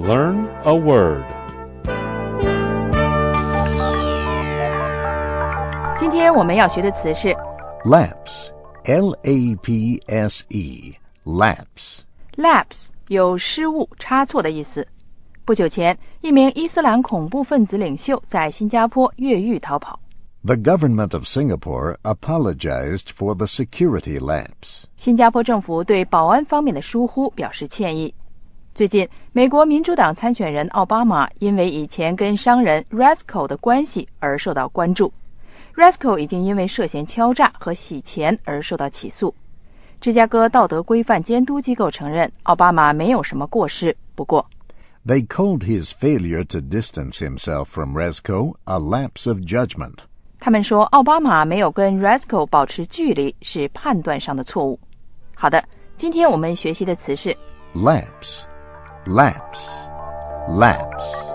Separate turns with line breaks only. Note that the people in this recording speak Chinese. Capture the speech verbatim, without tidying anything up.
Learn a word.
今天我们要学的词是
Lapse, L A P S E, lapse.
lapse 有失误、差错的意思。不久前，一名伊斯兰恐怖分子领袖在新加坡越狱逃跑。
The government of Singapore apologized for the security lapse.
新加坡政府对保安方面的疏忽表示歉意。最近，美国民主党参选人奥巴马因为以前跟商人 Rasco 的关系而受到关注。Rasco 已经因为涉嫌敲诈和洗钱而受到起诉。芝加哥道德规范监督机构承认奥巴马没有什么过失，不过
They called his failure to distance himself from Rasco a lapse of judgment.
他们说奥巴马没有跟 Rasco 保持距离是判断上的错误。好的，今天我们学习的词是
Lapse, lapse, lapse.